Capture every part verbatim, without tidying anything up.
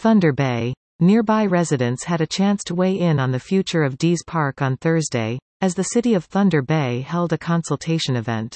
Thunder Bay. Nearby residents had a chance to weigh in on the future of Dees Park on Thursday, as the City of Thunder Bay held a consultation event.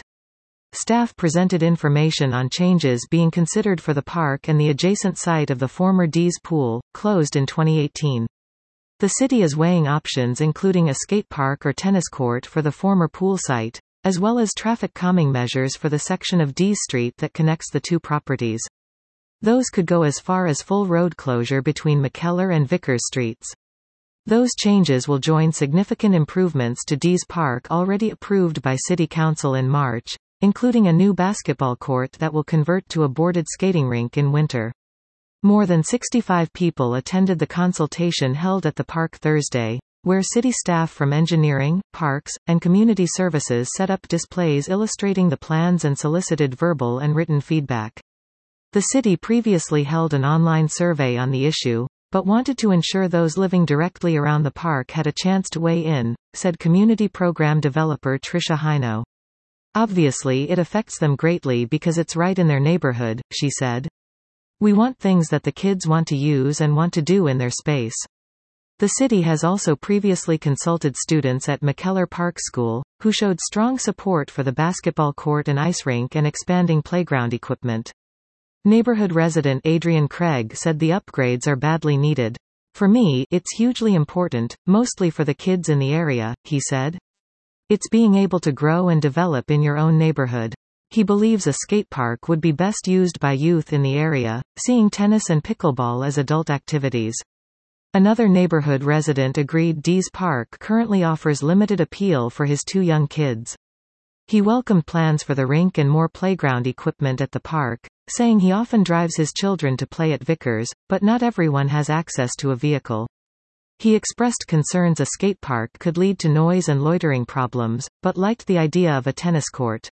Staff presented information on changes being considered for the park and the adjacent site of the former Dees Pool, closed in twenty eighteen. The city is weighing options including a skate park or tennis court for the former pool site, as well as traffic calming measures for the section of Dees Street that connects the two properties. Those could go as far as full road closure between McKellar and Vickers Streets. Those changes will join significant improvements to Dees Park already approved by City Council in March, including a new basketball court that will convert to a boarded skating rink in winter. More than sixty-five people attended the consultation held at the park Thursday, where city staff from engineering, parks, and community services set up displays illustrating the plans and solicited verbal and written feedback. The city previously held an online survey on the issue, but wanted to ensure those living directly around the park had a chance to weigh in, said community program developer Tricia Hino. Obviously it affects them greatly because it's right in their neighborhood, she said. We want things that the kids want to use and want to do in their space. The city has also previously consulted students at McKellar Park School, who showed strong support for the basketball court and ice rink and expanding playground equipment. Neighborhood resident Adrian Craig said the upgrades are badly needed. For me, it's hugely important, mostly for the kids in the area, he said. It's being able to grow and develop in your own neighborhood. He believes a skate park would be best used by youth in the area, seeing tennis and pickleball as adult activities. Another neighborhood resident agreed Dees Park currently offers limited appeal for his two young kids. He welcomed plans for the rink and more playground equipment at the park, saying he often drives his children to play at Vickers, but not everyone has access to a vehicle. He expressed concerns a skate park could lead to noise and loitering problems, but liked the idea of a tennis court.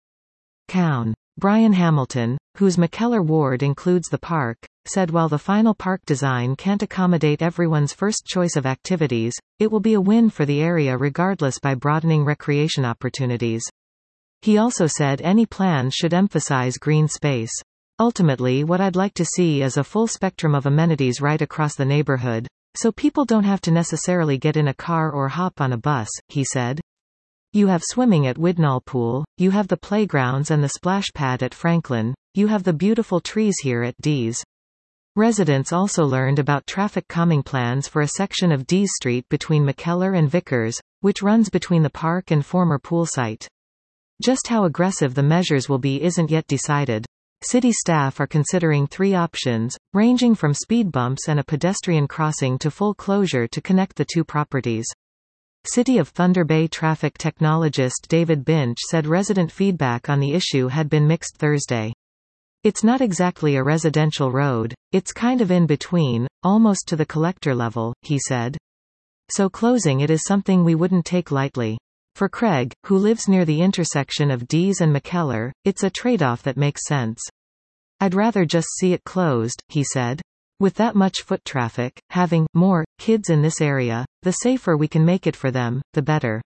Cown. Brian Hamilton, whose McKellar ward includes the park, said while the final park design can't accommodate everyone's first choice of activities, it will be a win for the area regardless by broadening recreation opportunities. He also said any plan should emphasize green space. Ultimately, what I'd like to see is a full spectrum of amenities right across the neighborhood, so people don't have to necessarily get in a car or hop on a bus, he said. You have swimming at Widnall Pool, you have the playgrounds and the splash pad at Franklin, you have the beautiful trees here at Dees. Residents also learned about traffic calming plans for a section of Dees Street between McKellar and Vickers, which runs between the park and former pool site. Just how aggressive the measures will be isn't yet decided. City staff are considering three options, ranging from speed bumps and a pedestrian crossing to full closure to connect the two properties. City of Thunder Bay traffic technologist David Binch said resident feedback on the issue had been mixed Thursday. It's not exactly a residential road, it's kind of in between, almost to the collector level, he said. So closing it is something we wouldn't take lightly. For Craig, who lives near the intersection of Dees and McKellar, it's a trade-off that makes sense. I'd rather just see it closed, he said. With that much foot traffic, having more kids in this area, the safer we can make it for them, the better.